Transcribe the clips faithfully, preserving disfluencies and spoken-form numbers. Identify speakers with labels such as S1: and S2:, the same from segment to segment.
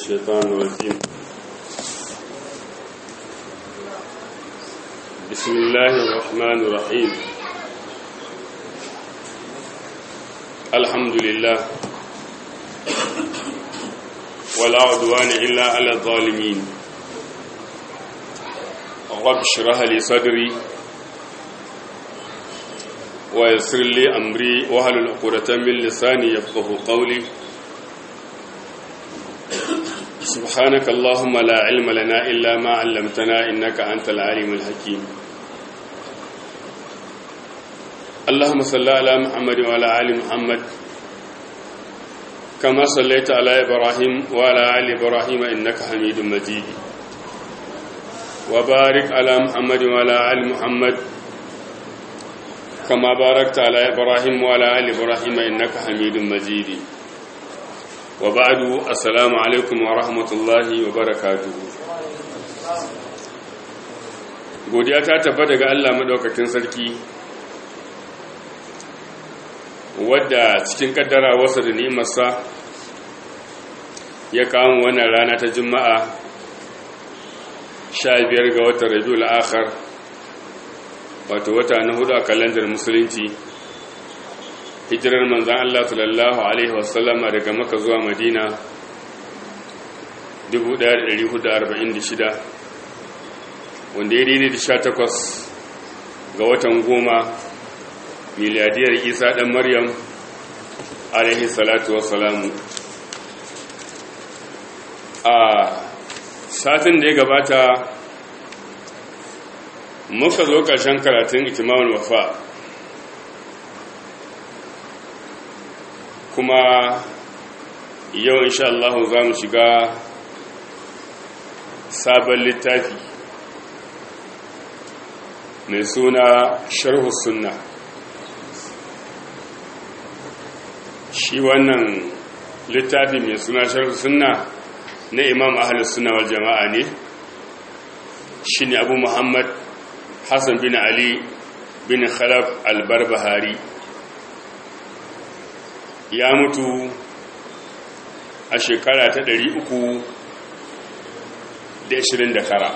S1: الشيطان الرجيم. بسم الله الرحمن الرحيم. الحمد لله ولا عدوان إلا على الظالمين. رب اشرح لي صدري ويسر لي أمري واحلل عقدة من لساني يفقهوا قولي. سبحانك اللهم لا علم لنا إلا ما علمتنا إنك أنت العليم الحكيم. اللهم صل على محمد وعلى آل محمد كما صليت على إبراهيم وعلى آل إبراهيم إنك حميد مجيد. وبارك على محمد وعلى آل محمد كما باركت على إبراهيم وعلى آل إبراهيم إنك حميد مجيد. وبعد السلام عليكم ورحمة الله وبركاته. godiya ta tabbata ga Allah madaukakin sarki wadda cikin kaddara wasa da ni'imarsa ya kawo wannan rana ta Juma'a sha biyar ga watan Rabiul Akhir, wato wata na hudu a kalandar musulunci. Hijirar manzan Allah sallallahu Alaihi wasallama daga Makka zuwa Madina dubu ɗaya da ɗari hudu da arba'in da shida, wanda ya daidai da sha takwas ga watan goma miliyadiyar Isa ɗan Maryam alaihi salatu wassalamu. A satin da ya gabata muka zo ƙarshen karatun Itimamul Wafa, kuma yau insha Allah za mu shiga sabon littafi mai suna Sharhu Sunna. Shi wannan littafi mai suna Sharhu Sunna na Imam Ahlus Sunna wal Jama'a ne, shi ne Abu Muhammad Hassan bin Ali bin Khalaf al-Barbahari. Ya mutu a shekara ta ɗari uku da ashirin da tara.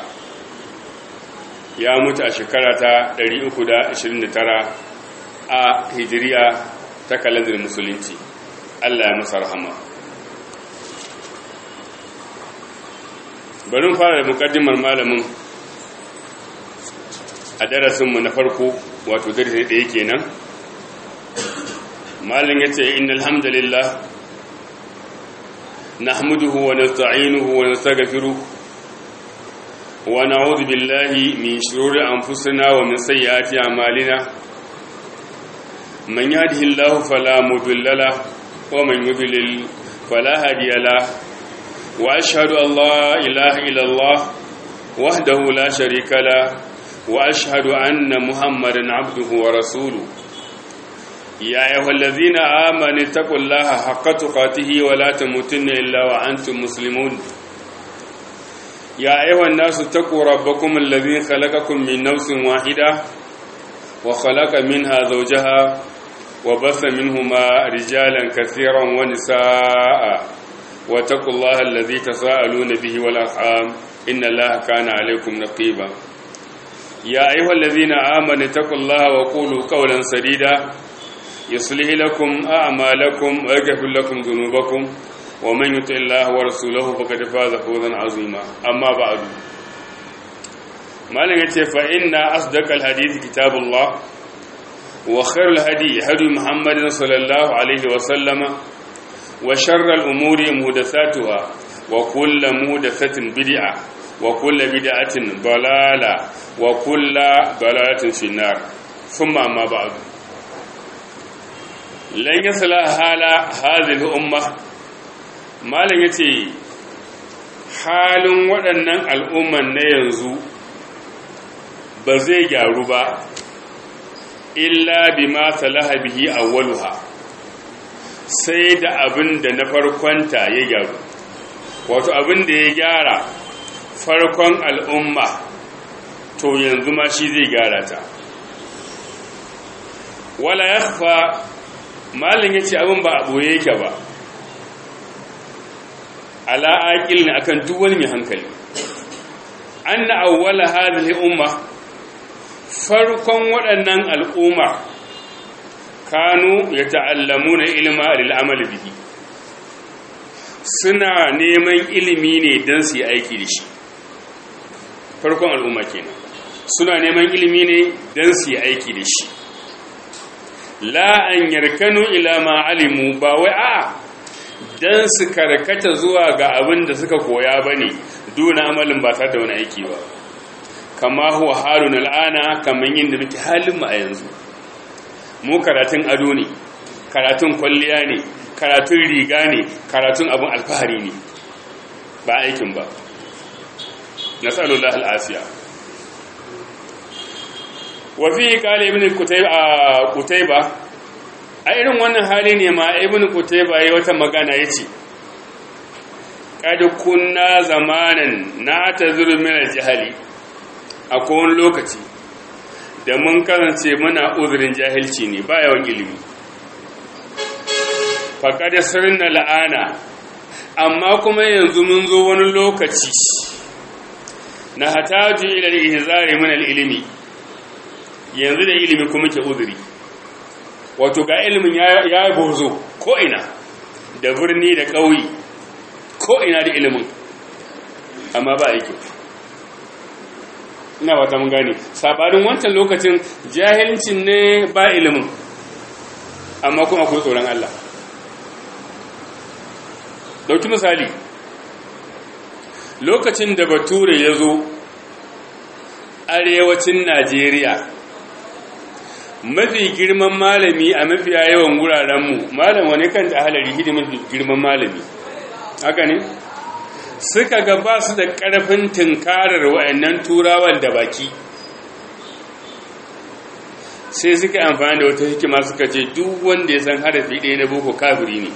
S1: Ya mutu a shekara ta ɗari uku da ashirin da tara a hijiriya ta kalandar musulunci. Allah ya masa rahama. Bari mu fara da mukaddimar malamin a darasinmu na farko, wato darasi ɗaya kenan. Malin yace innal hamdalillah nahmaduhu wa nasta'inuhu wa nastaghfiruh wa na'udhu billahi min shururi anfusina wa min sayyiati a'malina. Man yahdihillahu fala mudilla lahu wa man yudlil fala hadiya lahu. Wa ashhadu an la ilaha illallah wahdahu la sharika lahu wa ashhadu anna muhammadan abduhu wa rasuluhu. يا أيها الذين آمنوا اتقوا الله حق تقاته ولا تموتن إلا وأنتم مسلمون. يا أيها الناس اتقوا ربكم الذي خلقكم من نفس واحدة وخلق منها زوجها وبث منهما رجالا كثيرا ونساء واتقوا الله الذي تساءلون به والأرحام إن الله كان عليكم رقيبا. يا أيها الذين آمنوا اتقوا الله وقولوا قولا سديدا يصلح لكم أعمالكم ويغفر لكم ذنوبكم ومن يطع الله ورسوله فقد فاز فوزا عظيما. أما بعد، ما لنتي فإن أصدق الحديث كتاب الله وخير الهدي هدي محمد صلى الله عليه وسلم وشر الأمور محدثاتها وكل محدثة بدعة وكل بدعة ضلالة وكل ضلالة في النار. ثم أما بعد، lan yasla hala hadhihi umma. Malam yace halin waɗannan al'umman na yanzu ba zai gyaru ba illa bima salaha bihi awwaluha, sai da abin da na farkonta ya gyaru. Wato abin da ya gyara farkon al'umma to yanzu ma shi zai gyara ta. Wala yakhfa, malin yace abin ba a boye yake ba. ala aqil ne akan duk wani mai hankali anna awwala hadhihi umma farkon waɗannan al'umma kanu yata'allamuna ilma lil amali bihi suna neman ilimi ne dan su yi aiki da shi farkon al'umma kenan suna neman ilimi ne dan su yi aiki da shi la an yarkanu ila ma alimu ba wai a dan su karkata zuwa ga abin da suka koya bane duna amalin ba tare da wani aiki ba kama huwa halun al'ana kaman yin da muke halin mu a yanzu mu karatun ado ne karatun kwalliya ne karatun riga ne karatun abin alfahari ne ba aikin ba nasallallahu al'afiya wa fi qala ibn qutayba a irin wannan hali ne ma ibn qutayba yayi wata magana yace kad kunna zamanan na'tazuru min al-jahli akwai wani lokaci da mun kasance muna uzurin jahilci ne ba yawan ilimi faqad sirna la'ana amma kuma yanzu mun zo wani lokaci na hataju ila al-ihzari min al-ilmi yanzu da ilimi kuma ke uzuri wato ga ilimin ya bozo ko ina da birni da ƙauye ko ina da ilimin amma ba aiki ina ba ta mun gane sabanin wancan lokacin jahilcin ne ba ilimin amma kuma akwai tsoron Allah dauki misali lokacin da bature ya zo arewacin Najeriya mafi girman malami a mafiya yawan wurarenmu malam wani kan da halari hidimin girman malami haka ne suka ga ba su da ƙarfin tunkarar wa'annan turawan da baki sai suka amfani da wata hikima suka ce duk wanda ya san harafi ɗaya na boko kafiri ne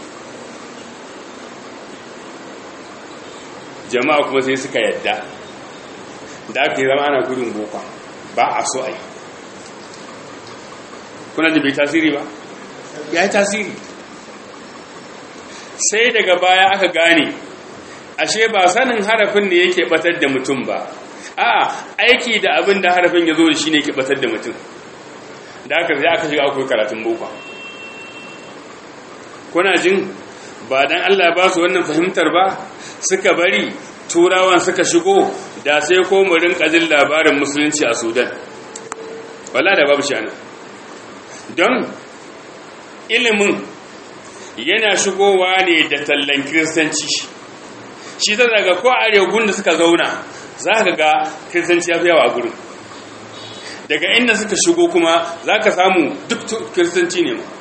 S1: jama'a kuma sai suka yadda da aka yi zama ana gudun boko ba a so a yi kuna da bai tasiri ba ya yi tasiri sai daga baya aka gane ashe ba sanin harafin ne yake batar da mutum ba a aiki da abin da harafin ya zo da shi ne yake batar da mutum da aka zai aka shiga akwai karatun boko kuna jin ba dan Allah ba su wannan fahimtar ba suka bari turawan suka shigo da sai ko mu rinka jin labarin musulunci a Sudan wallahi da babu shi anan don ilimin yana shigowa ne da tallan kiristanci shi ta daga ko aregun da suka zauna za ka ga kiristanci ya fi yawa a gurin daga inda suka shigo kuma za ka samu duk kiristanci ne ma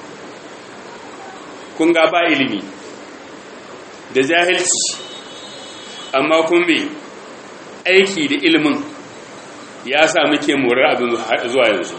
S1: kun ga ba ilimi da jahilci amma kun bi aiki da ilimin ya sa muke morar abin zuwa yanzu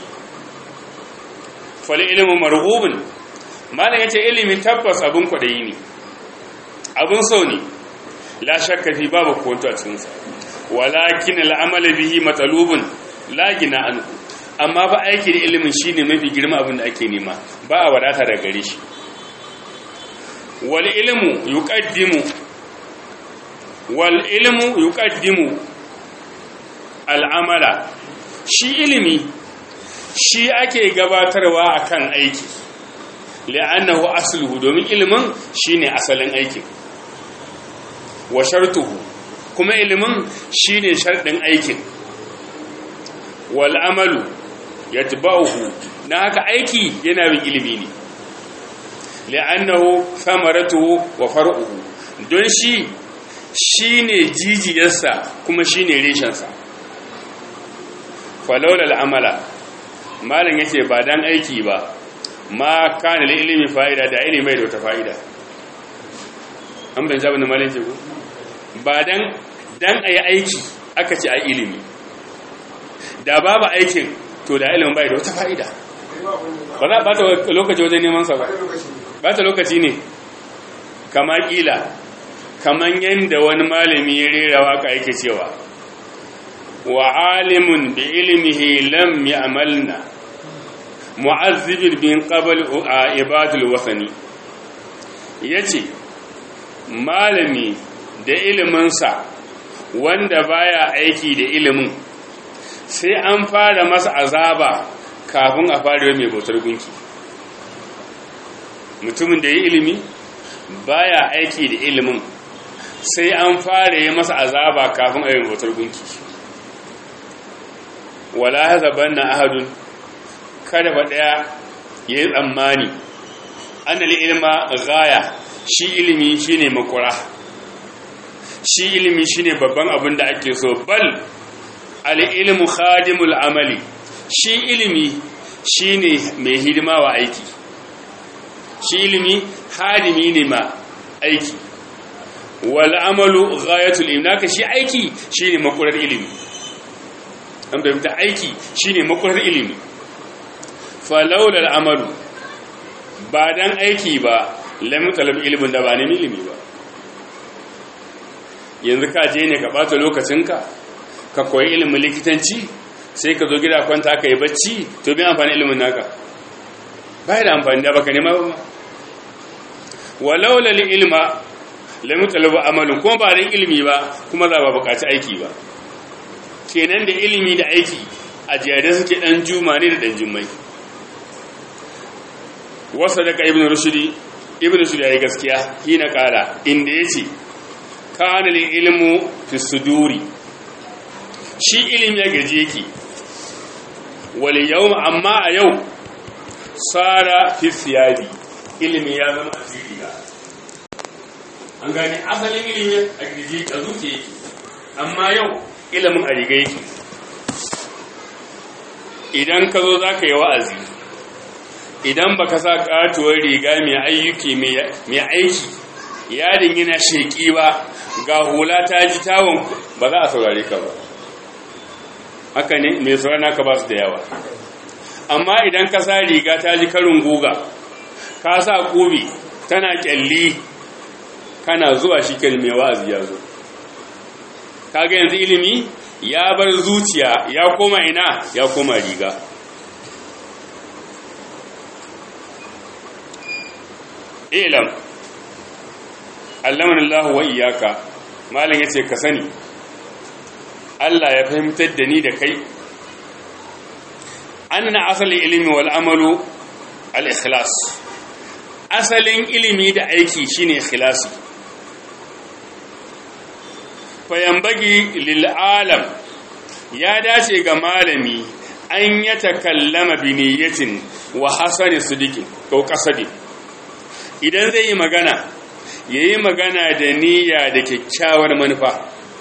S1: fali ilimin marhubin malam yace ilimi tabbas abin kwadayi ne abin so ne la shakka fi babu kwanto a cikin sa walakin al'amal bihi matalubun la gina anhu amma ba aiki da ilimin shine mafi girma abin da ake nema ba a wadata daga gare shi wal ilmu yuqaddimu wal ilmu yuqaddimu al'amala shi ilimi shi ake gabatarwa akan aiki li'annahu asluhu domin ilimin shine asalin aikin wa shartuhu kuma ilimin shine sharɗin aikin wal amalu yatba'uhu na haka aiki yana bin ilimi ne li'annahu samaratuhu wa far'uhu don shi shine jijiyarsa kuma shine reshensa falawla al'amala malam yace ba dan aiki ba ma kana lil ilmi fa'ida da ilimi da wata fa'ida an ban jabin malam ce ko ba dan dan ayi aiki aka ce ayi ilimi da babu aikin to da ilimin bai da wata fa'ida ba za ba ta lokaci wajen neman sa ba ba ta lokaci ne kama kila kaman yanda wani malami ya rera waka yake cewa wa alimun bi ilmihi lam ya'malna mu'azzibin bin qabl ibadul wasani yace malami da iliminsa wanda baya aiki da ilimin sai an fara masa azaba kafin a fara mai bautar gunki. Mutumin da ya ilimi baya aiki da ilimin sai an fara yi masa azaba kafin a yi bautar gunki. Wala hazabanna ahadun, kada ba daya yayi tsammani annal ilma ghaya, shi ilimi shine makura, shi ilimi shine babban abin da ake so. Bal al ilmu khadimul amali, shi ilimi shine mai hidima wa aiki, shi ilimi hadimi ne ma aiki. Wal amalu ghayatul ilmi, naka shi aiki shine makurar ilimi. An bayyana aiki shine makurar ilimi. Falawla al amalu, ba dan aiki ba lam talab ilmin da ba ne ilimi ba. Yanzu ka je ne ka bata lokacinka ka koyi ilimin likitanci sai ka zo gida kwanta ka yi bacci, to bi amfani ilimin naka bai da amfani da baka nema ba. Walawla al ilma lam talab amalun, kuma ba dan ilimi ba kuma za ba bukaci aiki ba. Kenan da ilimi da aiki a jiyade suke dan juma ne da dan jummai. Wasa daga ibn rushdi, ibn rushdi yayi gaskiya hina kala inda yace kana lil ilmu fi suduri, shi ilimi ya gaje yake. Wal yawm, amma a yau sara fi siyabi, ilimi ya zama a cikin. An gane asalin ilimi a gaje a zuciya yake, amma yau ilimin a riga yake. Idan ka zo za ka yi wa'azi, idan ba ka sa katuwar riga mai ayyuki mai aiki yadin yana sheƙi ba, ga hula ta ji tawon, ba za a saurare ka ba. Haka ne, mai saurana ka ba su da yawa. Amma idan ka sa riga ta ji karin guga, ka sa ƙubi tana ƙyalli, kana zuwa shi mai wa'azi ya zo. Kaga yanzu ilimi ya bar zuciya ya koma ina, ya koma riga. Ilam allaman Allah wa iyaka, malin yace ka sani Allah ya fahimtar da ni da kai anna asali ilimi wal amalu al ikhlas, asalin ilimi da aiki shine ikhlasi. Fayambagi lil alam, ya dace ga malami an ya takallama bi niyyatin wa hasani sidiqin ko qasadi. Idan zai yi magana, yayi magana da niyya da kyakkyawar manufa,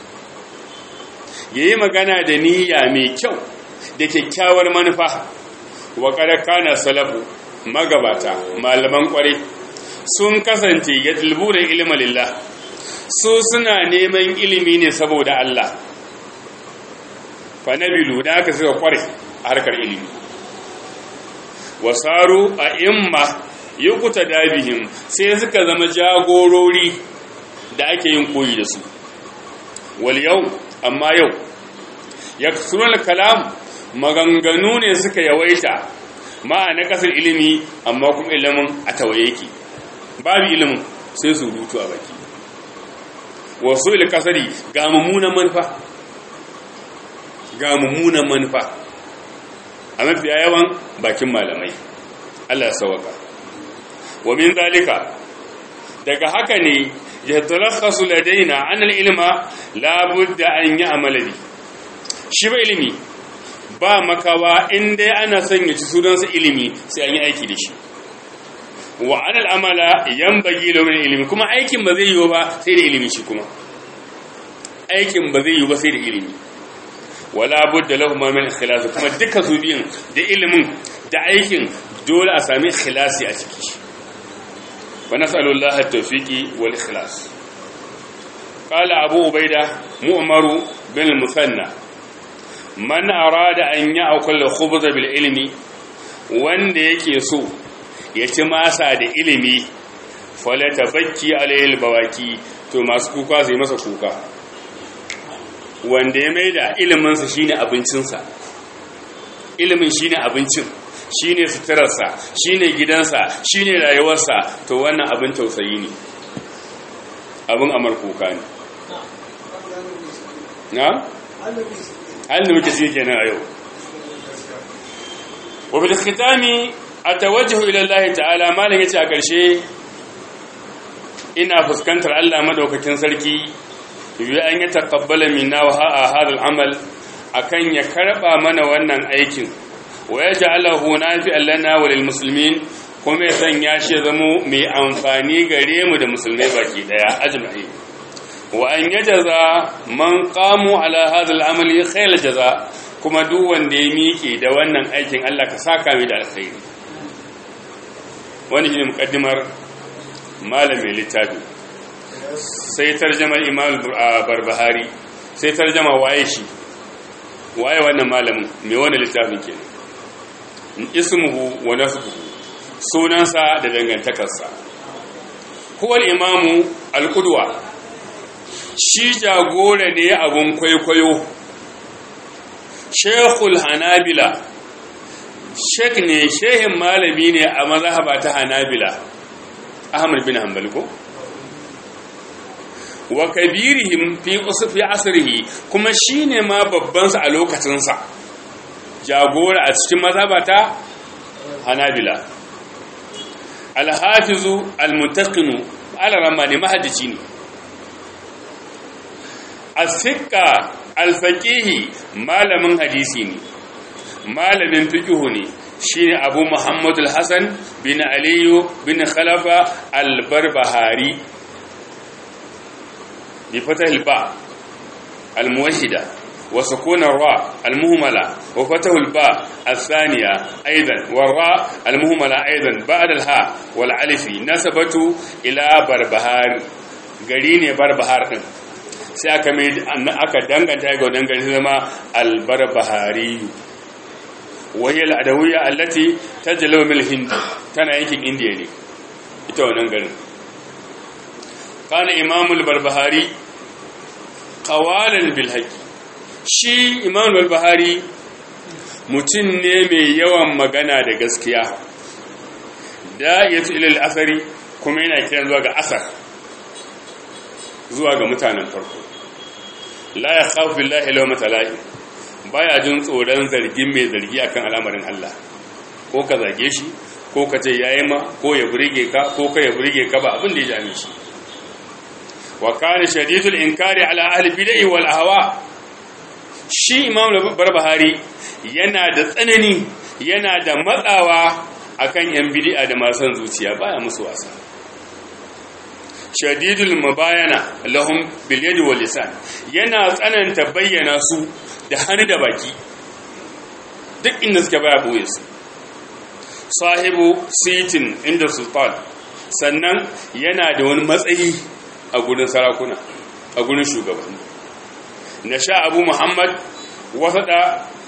S1: yayi magana da niyya mai kyau da kyakkyawar manufa. Wa qad kana salafu, magabata malaman kware sun kasance yadlubuna ilma lillah, su suna neman ilimi ne saboda Allah. Fa nabilu, da aka suka kware a harkar ilimi. Wasaru a imma yukuta dabihim, sai suka zama jagorori da ake yin koyi da su. Wal yau, amma yau yaksurul kalam, maganganu ne suka yawaita ma'ana kasar ilimi, amma kuma ilimin a tawaye yake, babu ilimin sai su rutu a baki. Wasu il kasari, ga mummunan manufa, ga mummunan manufa a mafiya yawan bakin malamai. Allah ya sauka. Wa min zalika, daga haka ne ya talakhasu ladaina an al-ilma la budda an ya'mala bi. Shi ba ilimi ba makawa inda ana son ya ci sunansa ilimi sai an yi aiki da shi. Wa an al-amala yanbaghi lahu ilimi, kuma aikin ba zai yi ba sai da ilimi. Shi kuma aikin ba zai yi ba sai da ilimi. Wala budda lahu min ikhlas, kuma duka su biyan da ilimin da aikin dole a sami ikhlasi a ciki. Wa nas'alullaha at-tawfiqi wal ikhlas. Qala Abu Ubaida Mu'maru bin al-Musanna, man arada an ya'kul khubz bil ilmi, wanda yake so ya ci masa da ilimi, fala tabakki alayhi al-bawaki, to masu kuka sai masa kuka. Wanda ya maida iliminsa shine abincinsa, ilimin shine abincin, shine suturarsa, shine gidansa, shine rayuwarsa, to wannan abin tausayi ne, abin amar kuka ne. na halin muke shi kenan a yau wa bil khitami atawajjahu ila Allah ta'ala malan yace a ƙarshe ina fuskantar Allah madaukakin sarki yi an yi taqabbala minna wa hadha al-amal akan ya karba mana wannan aikin wa yaj'alahu nafi'an lana wa lil muslimin kuma ya sanya shi zamo mai amfani gare mu da musulmai baki daya ajma'i wa an yajaza man qamu ala hadha al-amali khayr jaza kuma duk wanda ya miƙe da wannan aikin Allah ka saka mai da alkhairi wani shine mukaddimar malamin littafi sai tarjamar Imam Barbahari sai tarjama waye shi waye wannan malamin me wannan littafin kenan ismuhu wa nasbuhu sunansa da dangantakarsa huwa al-imamu al-qudwa shi jagora ne abun kwaikwayo shekul hanabila shek ne shehin malami ne a mazhaba ta hanabila ahmad bin hanbal ko wa kabirihim fi usfi asrihi kuma shine ma babban sa a lokacin sa jagora a cikin mazhaba ta hanabila al-hafizu al-muntaqinu al-ramani mahaddici ne as-sikka al-faqihi malamin hadisi ne malamin fiqhu ne shine abu muhammad al-hasan bin aliyu bin khalafa al-barbahari bi fatah al-ba al-muwahhida wa sukun ar-ra al-muhmala wa fatah al-ba al-thaniya aidan war-ra al-muhmala aidan ba'da al-ha wal-alifi nasabatu ila barbahar gari ne barbahar din sai aka mai aka danganta ga wannan gari zama al-barbahari وهي الأدوية التي تجلو من الهند تنا يمكن إنديا دي ita wannan garin kana Imam al-Barbahari qawalan bil haqq shi Imam al-Barbahari mutum ne mai yawan magana da gaskiya da yatu ila al-athari kuma yana kiran zuwa ga asar zuwa ga mutanen farko la yakhafu billahi lawmata lahi baya jin tsoron zargin mai zargi akan al'amarin Allah ko ka zage shi ko ka ce yayi ma ko ya burge ka ko ka ya burge ka ba abin da ya jami shi wa kana shadidul inkari ala ahli bid'ah wal ahwa shi Imam Barbahari yana da tsanani yana da matsawa akan yan bid'a da masu zuciya baya musu wasa shadidul mubayana lahum bil yadi wal lisan yana tsananta bayyana su da hannu da baki duk inda suke baya boye su sahibu sitin inda sultan sannan yana da wani matsayi a gurin sarakuna a gurin shugabanni na sha abu muhammad wasada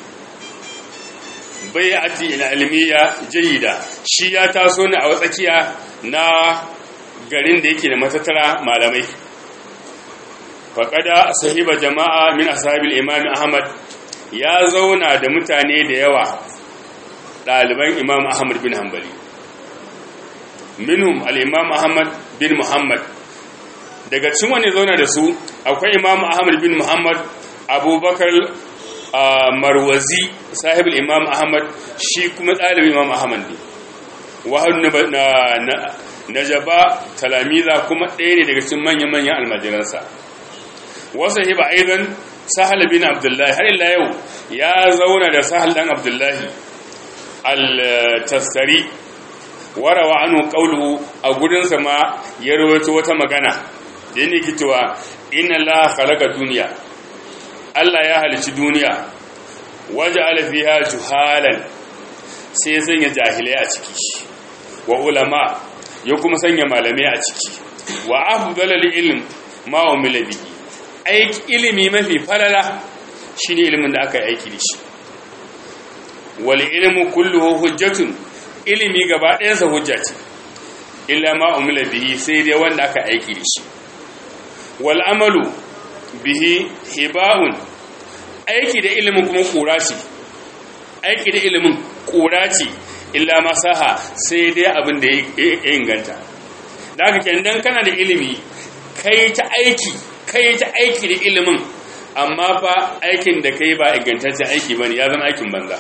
S1: bai'ati ila ilmiya jayyida shi ya taso ne a tsakiya na garin da yake da matattara malamai faƙada sahiba jama'a min ashabil imam ahmad ya zauna da mutane da yawa ɗaliban imam ahmad bin hanbali minhum al-imam ahmad bin muhammad daga cikin wani zauna da su akwai imam ahmad bin muhammad abubakar marwazi sahibul imam ahmad shi kuma ɗalibin imam ahmad ne wahal na jaba talamiza kuma ɗaya ne daga cikin manyan-manyan almajiransa wasu hiba aidan sahal bin abdullahi har illa yau ya zauna da sahal dan abdullahi al-tasari warawa anu qawluhu a gurinsa ma ya rawaito wata magana da yake cewa inna la khalaqa dunya Allah ya halici duniya waja'ala fiha juhalan sai ya sanya jahilai a ciki wa ulama ya kuma sanya malamai a ciki wa afdalul ilm ma umila bihi aiki ilimi mafi falala shine ilimin da aka yi aiki da shi wal ilmu kulluhu hujjatun ilimi gaba ɗayan sa hujja ce illa ma umila bihi sai dai wanda aka aiki da shi wal amalu bihi hiba'un aiki da ilimin kuma kura ce aiki da ilimin kura ce illa masaha sai dai abin da ya inganta da haka kenan kana da ilimi kai ta aiki kai ta aiki da ilimin amma fa aikin da kai ba ingantaccen aiki bane ya zama aikin banza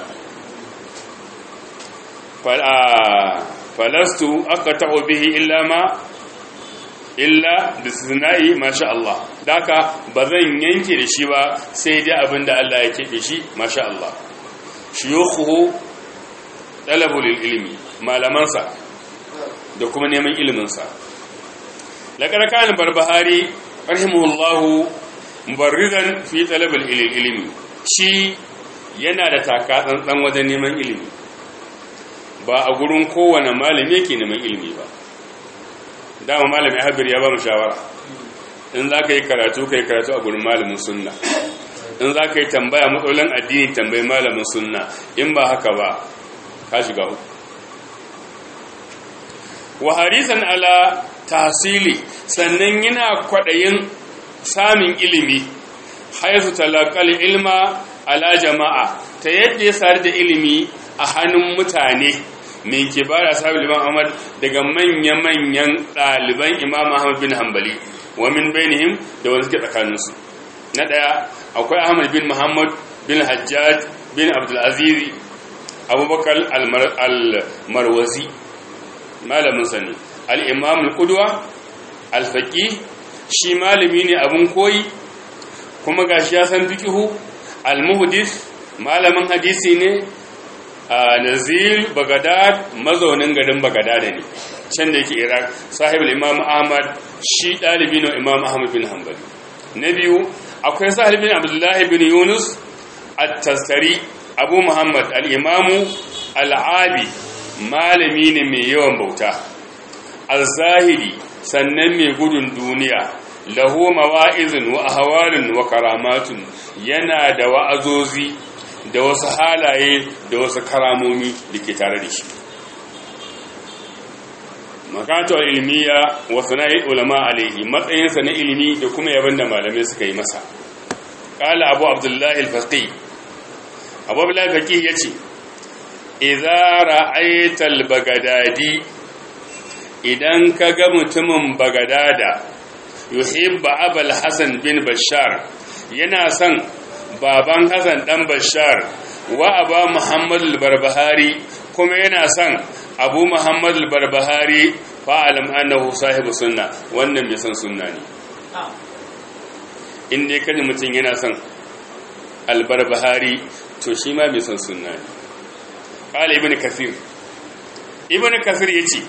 S1: falastu aqta'u bihi illa ma illa bisna'i masha Allah daka bazan yanke da shi ba sai dai abinda Allah ya kebe shi masha Allah shuyukhu talabul ilmi malamansa da kuma neman ilimin sa laqad kana barbahari rahimahullahu mubarrizan fi talabul ilmi shi yana da taka tsantsan wajen neman ilimi ba a gurin kowane malami yake neman ilimi ba dama malami habir ya ba mu shawara in za ka yi karatu ka yi karatu a gurin malamin sunna in za ka yi tambaya matsalolin addini tambayi malamin sunna in ba haka ba ka shiga uku wa harisan ala tasili sannan yana kwaɗayin samun ilimi haisu talaqal ilma ala jama'a ta yadda ya sar da ilimi a hannun mutane min kibara sahabi Imam Ahmad daga manya-manyan ɗaliban Imam Ahmad bin Hanbali wa min bainihim da wanda suke tsakaninsu na ɗaya akwai Ahmad bin Muhammad bin Hajjaj bin Abdul Aziz Abubakar al-Marwazi malamin sani al-Imam al-Qudwa al-Faqih shi malami ne abun koyi kuma gashi ya san fiqhu al-Muhdith malamin hadisi ne a Nazil Bagadad mazaunin garin Bagadad ne can da yake Iraq sahibul Imam Ahmad shi dalibi ne Imam Ahmad bin Hanbali na biyu akwai Sahal bin Abdullah bin Yunus at-Tastari Abu Muhammad al-Imam al-Abi malami ne mai yawan bauta al-Zahidi sannan mai gudun duniya lahu mawa'izun wa ahwalun wa karamatun yana da wa'azozi da wasu halaye da wasu karamomi da ke tare da shi makarantar ilmiya wa sana'i ulama alaihi matsayinsa na ilimi da kuma yaban da malamai suka yi masa qala abu abdullahi al-faqih abu abdullahi al-faqih yace idza ra'aita al-bagadadi idan kaga mutumin bagadada yuhibba abul hasan bin bashar yana son baban Hassan dan Bashar wa aba Muhammad al-Barbahari kuma yana son Abu Muhammad al-Barbahari fa alam annahu sahibu sunna wannan mai son sunna ne in dai kaji mutum yana son al-Barbahari to shi ma mai son sunna ne qala ibn kathir ibn kathir yace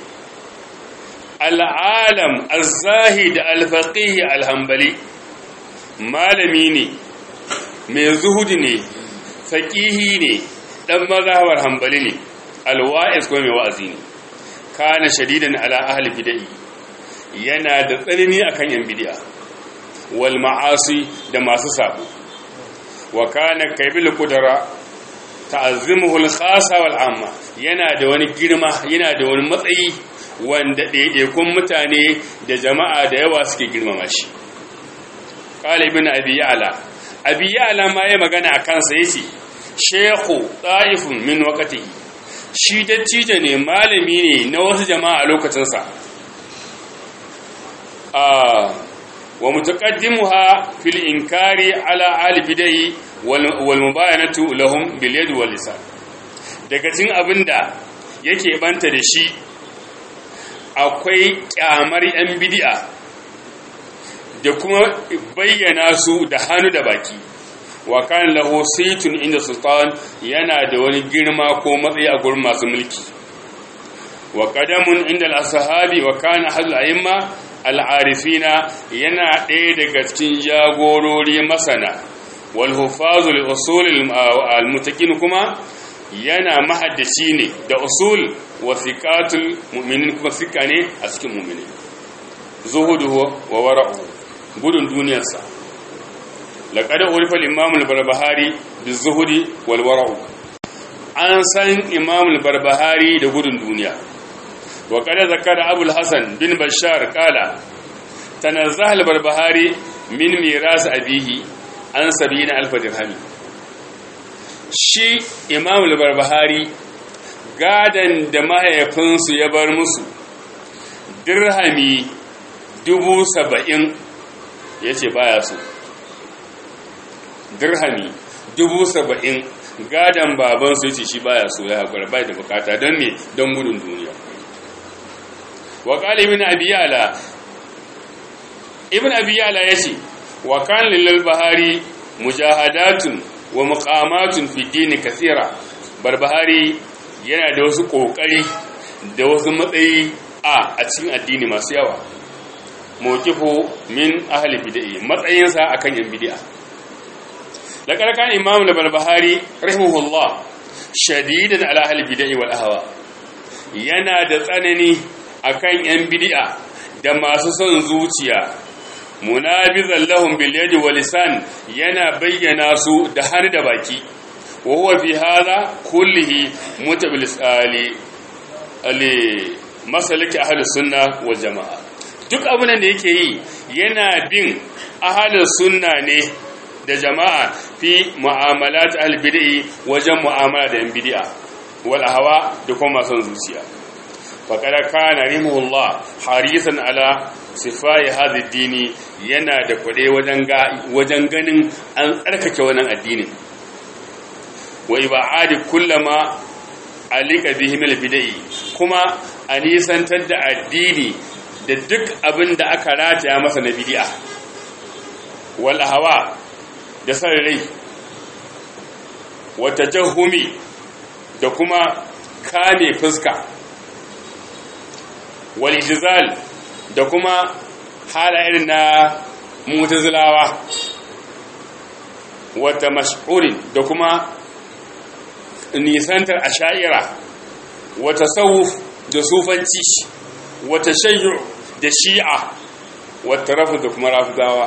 S1: al-alam az-zahid al-faqih al-hanbali malami ne mai zuhudi ne faƙihi ne ɗan mazhabar hanbali ne alwa'iz kuma mai wa'azi ne kana shadidan ala ahli bid'ah yana da tsanani akan yan bid'a wal ma'asi da masu sabo wa kana kaybil qudra ta'azzimuhu al khassa wal amma yana da wani girma yana da wani matsayi wanda ɗaiɗaikun mutane da jama'a da yawa suke girmama shi qala ibn abi ya'la abi ya'la ma ya magana a kansa yace shehu ta'ifun min waqtihi shi dattijo ne malami ne na wasu jama'a a lokacinsa ah wa mutaqaddimuha fil inkari ala ali bidai wal mubayanatu lahum bil yad wal lisan daga cikin abinda yake banta da shi akwai kyamar yan bid'a da kuma bayyana su da hannu da baki wa kan lahu saytun inda sultan yana da wani girma ko matsayi a gurin masu mulki wa qadamun inda al-ashabi wa kana hadul a'imma al-arifina yana ɗaya daga cikin jagorori masana wal hufazul usul al-mutaqin kuma yana mahaddaci ne da usul wa thiqatul mu'minin kuma thiqa ne a cikin mu'mini zuhuduhu wa wara'u gudun duniyarsa laqad urifa al-imam al-barbahari bizuhudi wal wara'u an san imam al-barbahari da gudun duniya wa qad zakara abu al-hasan bin bashar qala tanazzaha al-barbahari min miras abihi an sabina alf dirham shi imam al-barbahari gadan da mahaifinsu ya bar musu dirhami dubu saba'in yace baya so dirhami dubu saba'in gadan baban su yace shi baya so ya hakura bai da bukata don me don gudun duniya wa qala ibn abi ya'la ibn abi ya'la yace wa kan lil bahari mujahadatun wa muqamatun fi dini kathira barbahari yana da wasu kokari da wasu matsayi a a cikin addini masu yawa mawqifu min ahli bid'ah matsayinsa akan yan bid'a laqad kana imam al-barbahari rahimahullah shadidan ala ahli bid'ah wal ahwa yana da tsanani akan yan bid'a da masu son zuciya munabizan lahum bil yadi wal lisan yana bayyana su da har da baki wa huwa fi hadha kullihi mutabilis ali ali masaliki ahlus sunna wal jamaa duk abin da yake yi yana bin ahlus sunna ne da jama'a fi mu'amalat al bid'i wajen mu'amala da yan bid'a wal ahwa da kuma son zuciya faqad kana rahimahullah harisan ala sifai hadhi dini yana da kuɗe wajen ga wajen ganin an tsarkake wannan addinin wa ibadi kullama alika bihi min bid'i kuma anisantar da addini da duk abin da aka rataya masa na bid'a wal hawa da sarrai wa tajahhumi da kuma kame fuska wal ijzal da kuma hala irin na mutazilawa wata mashhurin da kuma nisantar asha'ira wata sawuf da sufanci wata shayyu da shi'a wata rafu da kuma rafudawa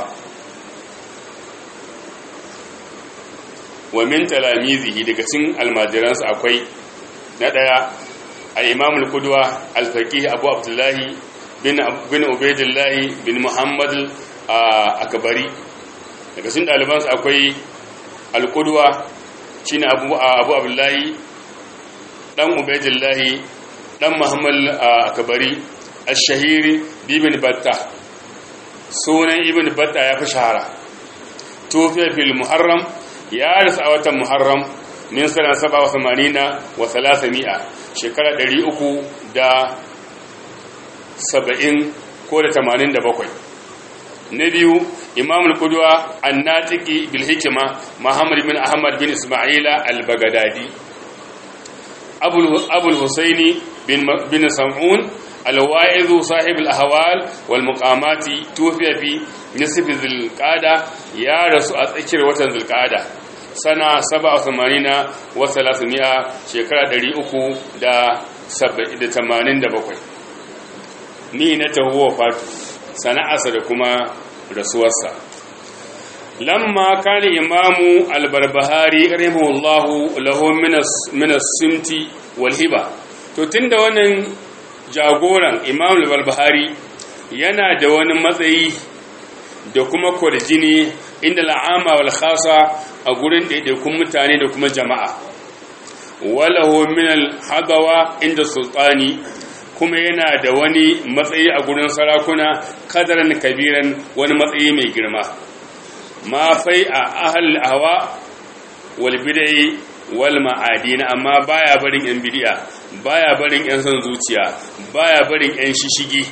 S1: wa min talamizihi daga cikin almajiransa akwai na daya al-imam al-qudwa al-faqih abu abdullahi bin bin ubaidillahi bin muhammad akbari daga cikin dalibansa akwai al-qudwa shine abu abu abdullahi dan ubaidillahi dan muhammad akbari ash-shahiri ibn battah sunan ibn battah ya fi shahara tufiya fil muharram ya rasu a watan muharram min sana saba wa samanina wa salasami'a shekara ɗari uku da saba'in ko da tamanin da bakwai na biyu imam al-qudwa an-natiqi bil hikma muhammad bin ahmad bin isma'ila al-baghdadi abul abul husaini bin bin sam'un al-wa'iz sahib al-ahwal wal muqamati tufiya fi nisf dhil-qa'da ya rasu a tsakiyar watan dhil-qa'da sana saba wa samanina wa salasami'a shekara ɗari uku da tamanin da bakwai ni na tahuwa fatu sana'arsa da kuma rasuwarsa lamma kana imamu al-barbahari rahimahullahu lahu min as-simti wal hiba to tunda wannan jagoran imamu al-barbahari yana da wani matsayi da kuma kwarjini inda al'ama wal khasa a gurin daidaikun mutane da kuma jama'a walahu min al-hadawa inda sultani kuma yana da wani matsayi a gurin sarakuna kadaran kabiran wani matsayi mai girma ma fai a ahal hawa wal bidai wal ma'adin amma baya barin yan bid'a baya barin yan son zuciya baya barin yan shishigi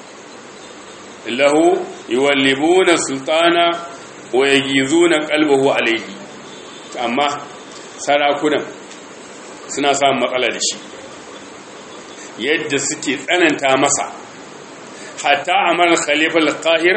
S1: lahu yuwallibuna sultana wa yagizuna qalbahu alayhi amma sarakunan suna samun matsala da shi yadda suke tsananta masa hatta amar khalifa al-qahir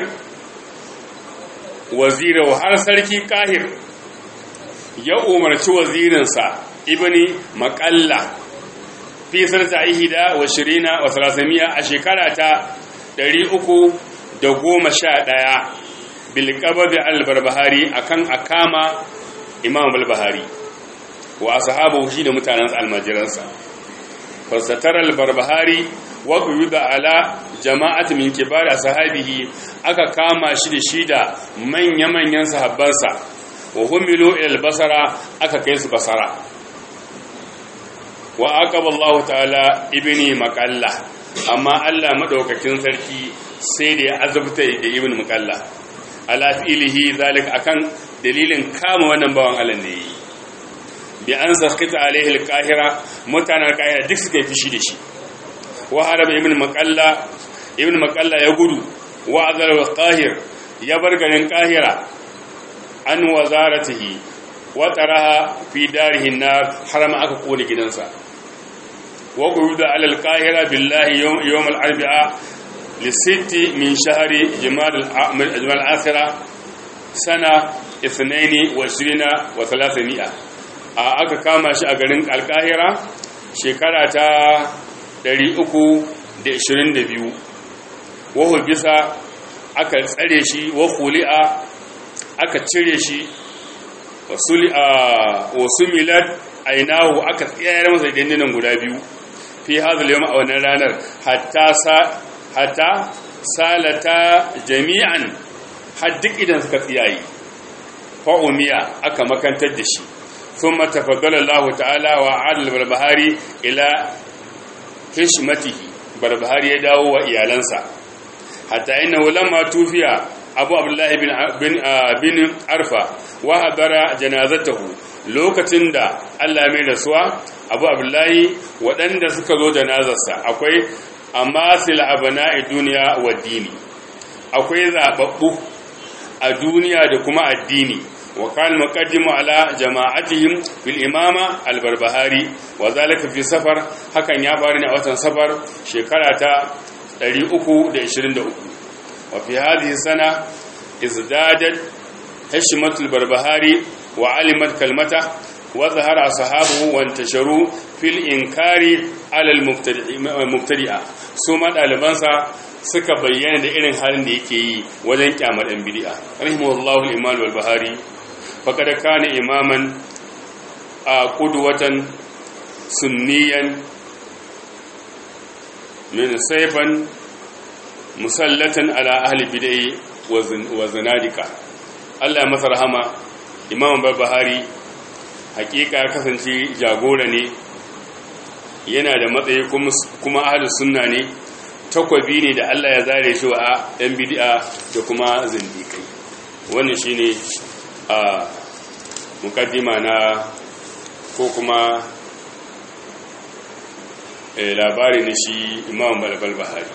S1: wazira har sarki qahir ya umarci wazirinsa ibni maqalla fi sarta ihda wa shirina wa salasamiya a shekara ta ɗari uku da goma sha ɗaya bilkababi al-barbahari akan akama imam al-barbahari wa ashabu shi da mutanen almajiransa fasatar al-barbahari wa qida ala jama'at min kibar ashabihi aka kama shi da shi da manya-manyan sahabbansa wa humilu ila al-basra aka kai su basara wa aqaba Allah ta'ala ibni maqalla amma Allah madaukakin sarki sai da ya azabta da ibn maqalla ala fi'lihi zalika akan dalilin kama wannan bawan Allah ne bi an sakita alaihi al-qahira mutanen qahira duk suka yi fishi da shi wa haraba ibn maqalla ibn maqalla ya gudu wa azal al-qahir ya bar garin qahira an wazaratihi wa taraha fi darihi an-nar harama aka kone gidansa wa quda ala al-qahira billahi yawm yawm al-arba'a lisitti min shahri jamal al-akhira sana اثنين وعشرين وثلاثمائة aka kama shi a garin alkahira shekara ta ɗari uku da ishirin da biyu wahu bisa aka tsare shi wa khuli'a aka cire shi wasu milad ainahu aka tsayar masa dandinan guda biyu fi hazal yawm a wannan ranar hatta sa hatta salata jami'an har duk idan suka tsiyayi fa'umiya aka makantar da shi sun matafaddala Allah ta'ala wa adal barbahari ila hishmatihi barbahari ya dawo wa iyalansa hatta ina lamma tufiya abu abdullahi bin, bin, bin arfa wa hadara janazatahu lokacin da Allah mai rasuwa abu abdullahi waɗanda suka zo janazarsa akwai amasil abana'i duniya wa dini akwai zababbu a duniya da kuma addini وقال مقدم على جماعتهم في الإمامة البربهاري وذلك في سفر hakan ya faru ne a watan safar shekara ta ɗari uku da ishirin da uku wa fi hadhihi sana izdadat hashmatul barbahari wa alimat kalmata wa zahara ashabuhu wa intasharu fil inkari ala al mubtadi'a su ma dalibansa suka bayyana da irin halin da yake yi wajen kyamar ɗan bid'a rahimahullahu al-imam al-barbahari فقد كان إماما قدوة سنيا من سيفا مسلطا على أهل البدع وزنادقة الله مثل رحمة إمام البربهاري حقيقة kasance jagora ne yana da matsayi kuma ahlus sunna ne takwabi ne da Allah ya zare shi wa ɗan bid'a da kuma zindikai wannan shine a mukaddima na ko kuma labari na shi imam balbalbahari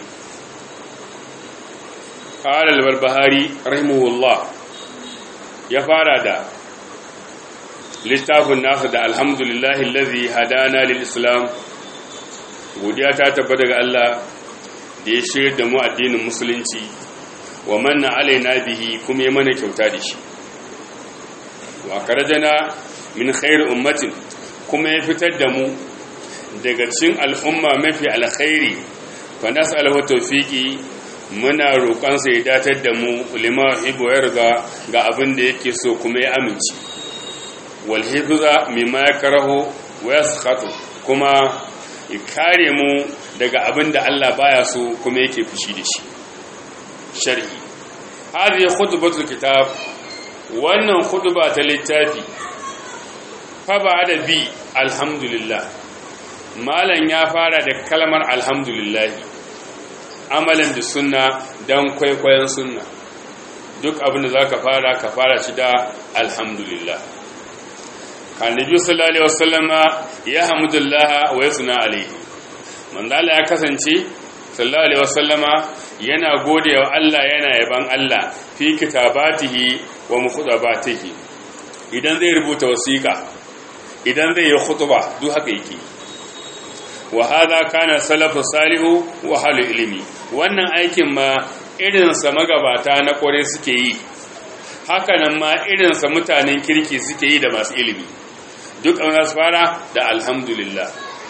S1: ƙarar balbahari rahimahullah ya fara da littafin nasa da alhamdulillahi lazi hadana lil islam godiya ta tabbata daga Allah da ya shirya da mu addinin musulunci wa manna alaina bihi kuma ya mana kyauta da shi wa karajana min khairi ummatin kuma ya fitar da mu daga cikin al'umma mafi alkhairi fa nas'aluhu tawfiqi muna roƙon sa ya datar da mu lima hibu yarga ga abin da yake so kuma ya amince wal hifza mimma yakrahu wa yaskhatu kuma ya kare mu daga abin da Allah baya so kuma yake fushi da shi sharhi hadhihi khutbatul kitab wannan khutba ta littafi fa ba'da bi alhamdulillah malan ya fara da kalmar alhamdulillah amalan da sunna dan kwaikwayon sunna duk abin da zaka fara ka fara shi da alhamdulillah kan nabi sallallahu alaihi wasallama ya hamdulillah wa yasna alaihi manzala ya kasance sallallahu alaihi wasallama yana godewa Allah yana yaban Allah fi kitabatihi wa mukhtabatihi idan zai rubuta wasiqa idan zai yi khutba duk haka yake wa hadha kana salafu salihu wa halu ilmi wannan aikin ma irin sa magabata na kore suke yi haka nan ma irin sa mutanen kirki suke yi da masu ilimi duk an fara da alhamdulillah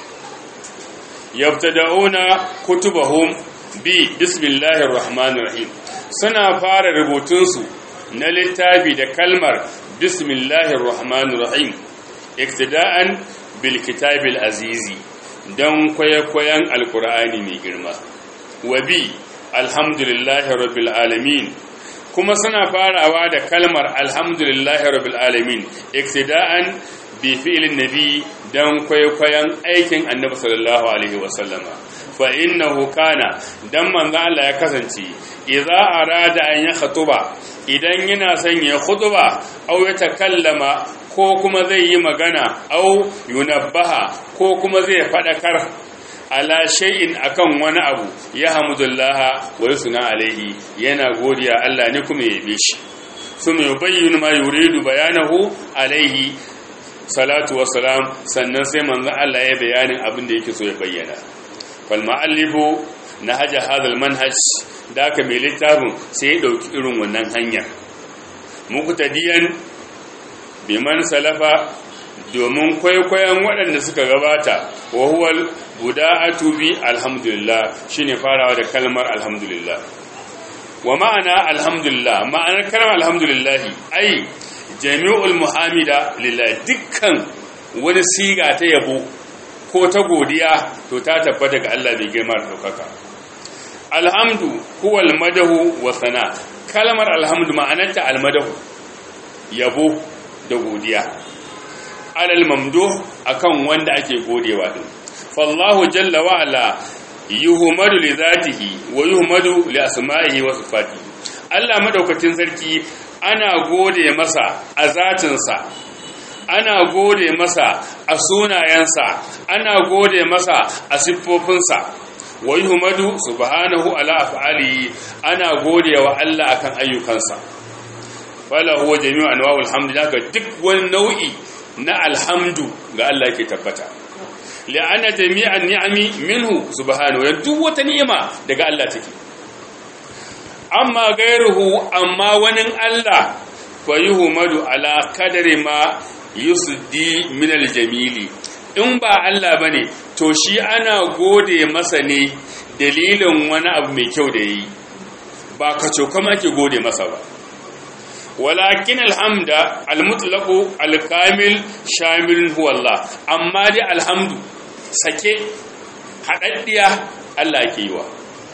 S1: yabtada'una kutubahum bi bismillahir rahmanir rahim suna fara rubutunsu na littafi da kalmar bismillahir rahmanir rahim iktida'an bil kitabil azizi dan kwaikwayon alqur'ani mai girma wa bi alhamdulillahi rabbil alamin kuma suna farawa da kalmar alhamdulillahi rabbil alamin iktida'an bi fi'lin nabi dan kwaikwayon aikin annabi sallallahu alaihi wasallama fa innahu kana dan manzo Allah ya kasance idza arada an ya khatuba idan yana son ya khutba aw ya takallama ko kuma zai yi magana aw yunabbaha ko kuma zai fadakar ala shay'in akan wani abu ya hamdulillah wa yusna alaihi yana godiya Allah ne kuma ya yabe shi suma yubayyin ma yuridu bayanahu alaihi salatu wassalam sannan sai manzo Allah ya bayanin abin da yake so ya bayyana fal muallifu nahaja hadal manhaj da ka mai littafin sai ya dauki irin wannan hanya muqtadiyan biman salafa domin kwaikwayon waɗanda suka gabata wa huwal buda'atu bi alhamdulillah shine farawa da kalmar alhamdulillah wa ma'ana alhamdulillah ma'anar kalmar alhamdulillah ai jami'ul muhamida lillahi dukkan wani siga ta yabo ko ta godiya to ta tabbata ga Allah bai girma da daukaka alhamdu huwal madahu wa sana kalmar alhamdu ma'anarta almadahu yabo da godiya alal mamduh akan wanda ake godewa din fallahu jalla wa ala yuhmadu li zatihi wa yuhmadu li asma'ihi wa sifatihi Allah madaukakin sarki ana gode masa a zatinsa ana gode masa a sunayensa ana gode masa a siffofinsa wa yuhmadu subhanahu ala af'alihi ana gode wa Allah akan ayyukansa wala huwa jami'u anwa'ul hamd daga duk wani nau'i na alhamdu ga Allah yake tabbata li'anna jami'an ni'ami minhu subhanahu ya duk wata ni'ima daga Allah take amma gairuhu amma wani Allah fa yuhmadu ala qadri ma yusdi min aljamili in ba Allah bane to shi ana gode masa ne dalilin wani abu mai kyau da yi ba kaco kuma ake gode masa ba walakin alhamda almutlaqu alkamil shamil huwa Allah amma dai alhamdu sake hadaddiya Allah yake yiwa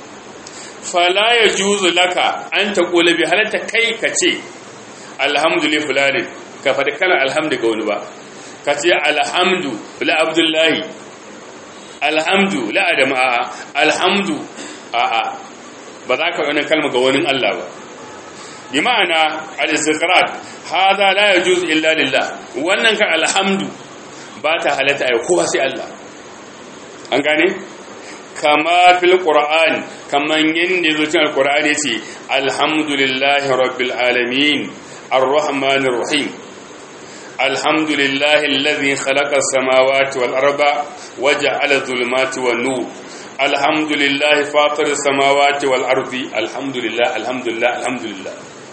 S1: fala yajuzu laka an taqula bi halata kai kace alhamdulillah fulani ka fada kana alhamdu ga wani ba kace alhamdu la abdullahi alhamdu la adam a alhamdu a a ba za ka wannan kalma ga wani Allah ba bi ma'ana al-istiqrar hada la yajuz illa lillah wannan ka alhamdu ba ta halatta ai kowa sai Allah an gane kama fil qur'an kaman yanda zuciyar alqur'ani ce alhamdulillahi rabbil alamin arrahmanir rahim alhamdulillahi alladhi khalaqa as-samawati wal arda waja'ala adh-dhulumati wan nur alhamdulillahi fatir as-samawati wal ardi alhamdulillah alhamdulillah alhamdulillah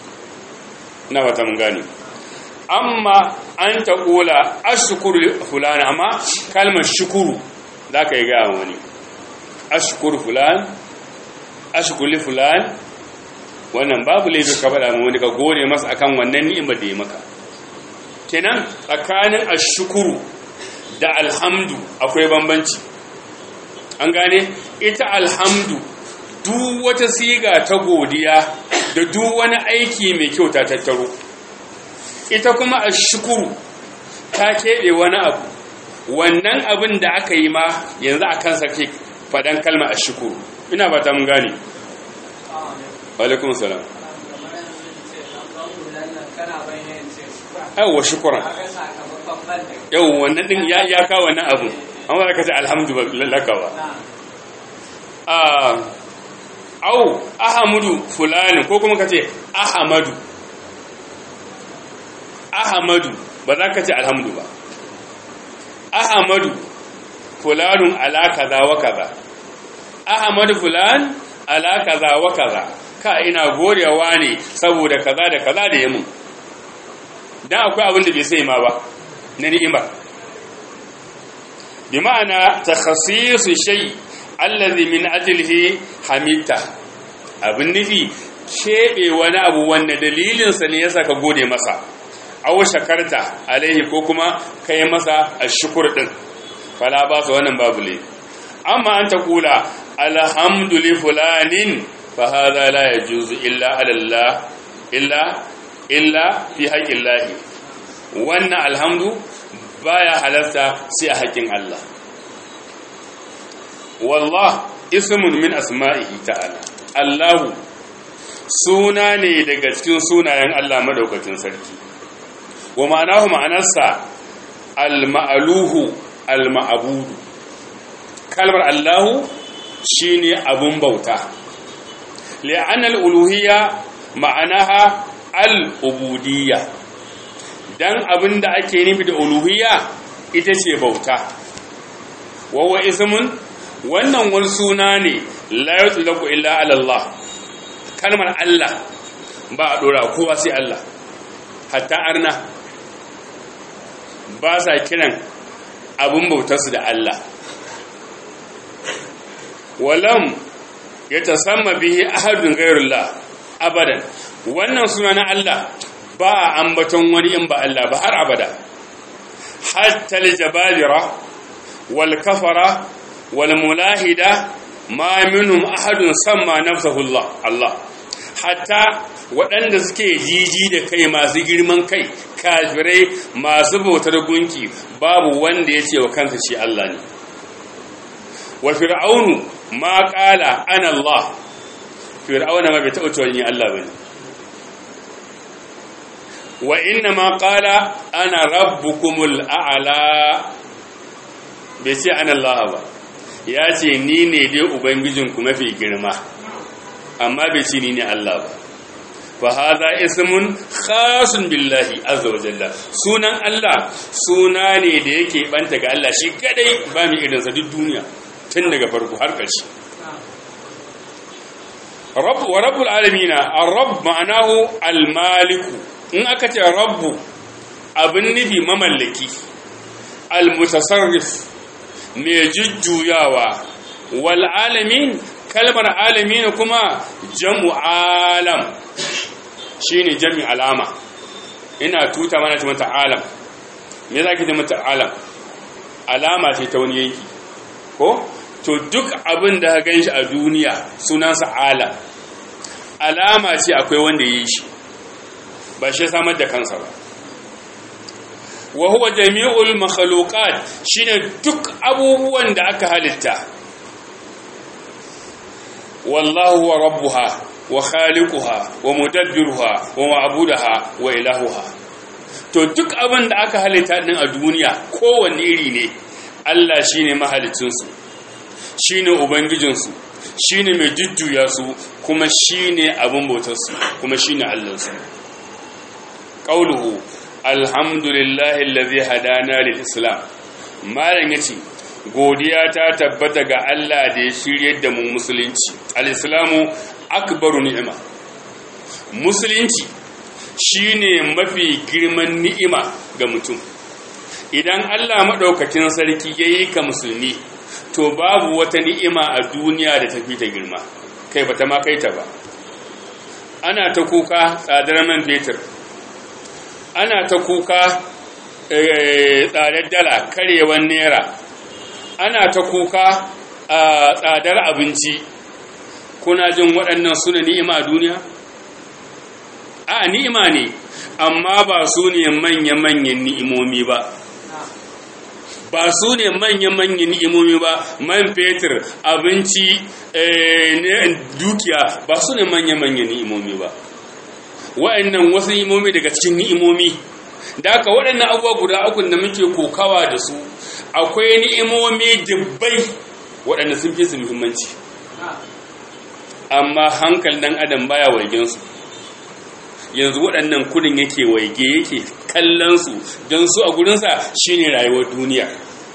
S1: na wata mun gane amma an ta kula ashkuru fulani amma kalmar shukuru zaka yi ga wani ashkuru fulan ashkuru fulan wannan babu laifi ka faɗa mun wani ka gode masa akan wannan ni'imar da ya maka kenan tsakanin ashkuru da alhamdu akwai bambanci an gane ita alhamdu duk wata siga ta godiya da duk wani aiki mai kyau ta tattaro ita kuma ashkuru ta keɓe wani abu wannan abin da aka yi ma yanzu a kansa ke faɗan kalmar ashkuru ina ba ta mun gane alaikum salam yawwa shukuran yawwa wannan din ya ya kawo wannan abu amma da kace alhamdulillah kawa ah au ahmadu fulani ko kuma kace ahmadu ahmadu ba za ka ce alhamdu ba ahmadu fulanun ala kaza wa kaza ahmadu fulan ala kaza wa kaza ka ina gorewa ne saboda kaza da kaza da yamin dan akwai abin da bai sai ma ba na ni'ima bi ma'ana takhasisu shay allazi min ajlihi hamita abin nufi kebe wani abu wanda dalilin sa ne yasa ka gode masa aw shakarta alaihi ko kuma kai masa ashkur din fala ba su wannan babu le amma an ta kula alhamdulillah fulanin fa hada la yajuzu illa ala Allah illa illa fi haqqillahi wannan alhamdu baya halarta sai a haƙin Allah wallah ismun min asma'ihi ta'ala Allah suna ne daga cikin sunayen Allah madaukakin sarki wa ma'anahu ma'anarsa al-ma'aluhu al-ma'budu kalmar Allahu shine abun bauta li'anna al-uluhiyya ma'anaha al-ubudiyya dan abinda ake nufi da uluhiyya ita ce bauta wa huwa ismun wannan wani suna ne la yutlaqu illa ala Allah kalmar Allah ba a dora kowa sai Allah hatta arna ba sa kiran abun bautarsu da Allah walam yatasamma bihi ahadun ghayrullah abadan wannan suna na Allah ba a ambaton wani in ba Allah ba har abada hatta al-jababira wal kafara wal mulahida ma minhum ahadun samma nafsuhu Allah Allah hatta waɗanda suke jiji da kai masu girman kai kafirai masu bautar gunki babu wanda ya ce wa kansa shi Allah ne wa fir'aunu ma qala ana Allah fir'auna ma bai taɓa cewa ni Allah bane wa inna ma qala ana rabbukumul a'la bai ce ana Allah ba ya ce ni ne dai ubangijinku mafi girma amma bai ce ni ne Allah ba fa hadha ismun khasun billahi azza wa jalla sunan Allah suna ne da yake banta ga Allah shi kadai ba mu irin sa duk duniya tun daga farko har ƙarshe rabb wa rabbul alamin ar-rabb ma'anahu al-malik in aka ce rabbu abin nufi mamallaki al-mutasarrif mai jujjuyawa wal alamin kalmar alamin kuma jam'u alam shine jam'i alama ina tuta mana ta mata alam me zaki da mata alam alama ce ta wani yanki ko to duk abin da ka ganshi a duniya sunansa alam alama ce akwai wanda yi shi ba shi samar da kansa ba wa huwa jami'ul makhluqat shine duk abubuwan da aka halitta wallahu wa rabbuha wa khaliquha wa mudabbiruha wa ma'budaha wa ilahuha to duk abin da aka halitta din a duniya kowanne iri ne Allah shine mahalicin su shine ubangijin su shine mai jujjuya su kuma shine abin bautar su kuma shine Allah su qauluhu alhamdulillahi allazi hadana lil islam malan yace godiya ta tabbata ga Allah da ya shiryar da mu musulunci al-islamu akbaru ni'ima musulunci shine mafi girman ni'ima ga mutum idan Allah madaukakin sarki yayi ka musulmi to babu wata ni'ima a duniya da tafi ta girma kai bata ma kai ta ba ana ta kuka tsadar man fetur ana ta kuka tsadar dala karewan naira ana ta kuka a tsadar abinci kuna jin waɗannan suna ni'ima a duniya a ni'ima ne amma ba su ne manya-manyan ni'imomi ba ba su ne manya-manyan ni'imomi ba man fetur abinci dukiya ba su ne manya-manyan ni'imomi ba waɗannan wasu ni'imomi daga cikin ni'imomi da aka waɗannan abubuwa guda uku da muke kokawa da su akwai ni'imomi dubbai waɗanda sun fi su muhimmanci amma hankali ɗan adam baya waigensu yanzu waɗannan kudin yake waige yake kallonsu don su a gurinsa shine rayuwar duniya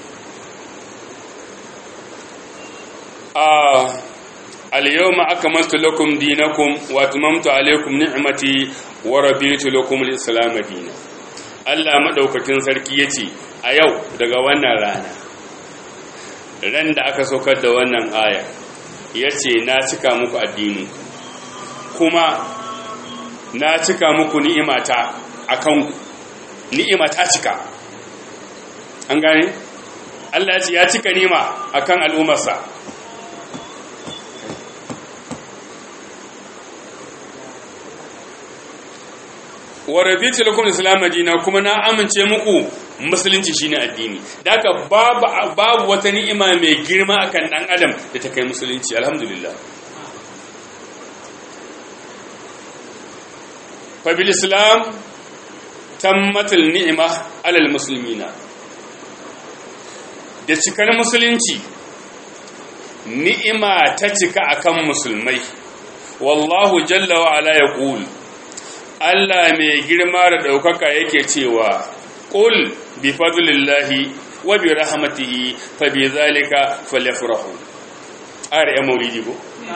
S1: al-yawma akmaltu lakum dinakum wa atmamtu alaykum ni'mati wa raditu lakum al-islam dinan Allah madaukakin sarki yace a yau daga wannan rana ran da aka saukar da wannan aya yace na cika muku addini kuma na cika muku ni'imata akan ni'ima ta cika an gane Allah yace ya cika ni'ima akan al'ummarsa wa rabitu lakum al-islam dinan kuma na amince muku musulunci shine addini daka babu babu wata ni'ima mai girma akan dan adam da ta kai musulunci alhamdulillah fa bil islam tammatul ni'ma alal muslimina, da cikar musulunci ni'ima ta cika akan musulmai. Wallahu jalla wa ala yaqul, Allah mai girma da daukaka yake cewa qul bi fadlillahi wa bi rahmatihi fa bi zalika falyafrahu. Are ya maulidi ko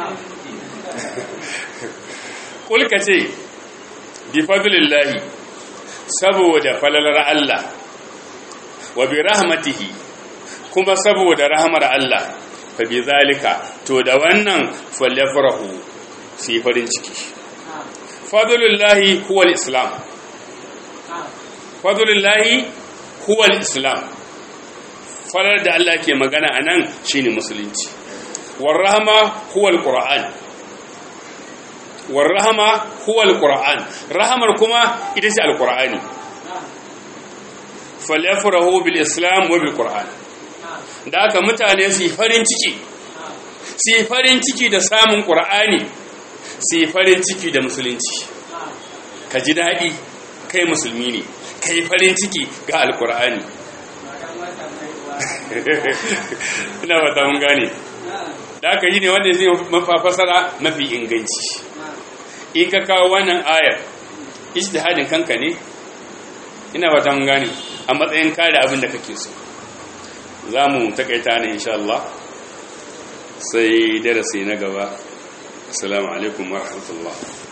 S1: qul kace bi fadlillahi, saboda falalar Allah, wa bi rahmatihi, kuma saboda rahmar Allah, fa bi zalika, to da wannan falyafrahu, sai farin ciki. Fadlullahi huwa al-islam, fadlullahi huwa al-islam, falar da Allah ke magana anan shine musulunci. War rahma huwa al-qur'an, war rahma huwa al-qur'an, rahmar kuma ita ce al-qur'ani. Falyafrahu bil islam wa bil qur'an, da haka mutane su farin ciki, su farin ciki da samun qur'ani, su farin ciki da musulunci. Ka ji daɗi kai musulmi ne, kai farin ciki ga alqur'ani. Ina ba ta mun gane, da haka yi ne wanda zai mafafasara mafi inganci. In ka kawo wannan ayar, ijtihadin kanka ne, ina ba ta mun gane, a matsayin kare abin da kake so. Za mu takaita ne insha Allah, sai darasi na gaba. Assalamu alaikum wa rahmatullah.